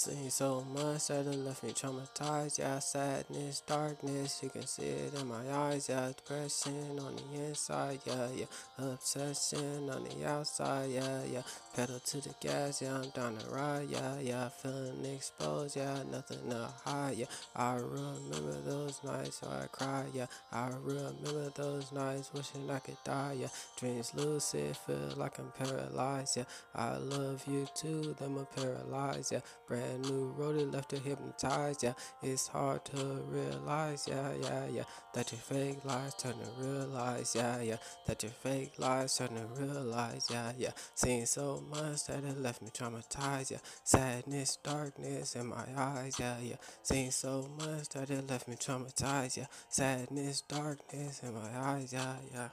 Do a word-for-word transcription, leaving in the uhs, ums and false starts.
Seen so much that it left me traumatized, yeah. Sadness, darkness, you can see it in my eyes, yeah. Depression on the inside, yeah, yeah. Obsession on the outside, yeah, yeah. Pedal to the gas, yeah, I'm down the ride, yeah, yeah. Feeling exposed, yeah, nothing to hide, yeah. I remember those nights, so I cry, yeah. I remember those nights, wishing I could die, yeah. Dreams lucid, feel like I'm paralyzed, yeah. I love you too, then I'm paralyzed, yeah. Brand new road, it left her hypnotized, yeah. It's hard to realize, yeah, yeah, yeah. That your fake lies turn to realize, yeah, yeah. That your fake lies turn to realize, yeah, yeah. Seen so much that it left me traumatized, yeah. Sadness, darkness in my eyes, yeah, yeah. Seen so much that it left me traumatized, yeah. Sadness, darkness in my eyes, yeah, yeah.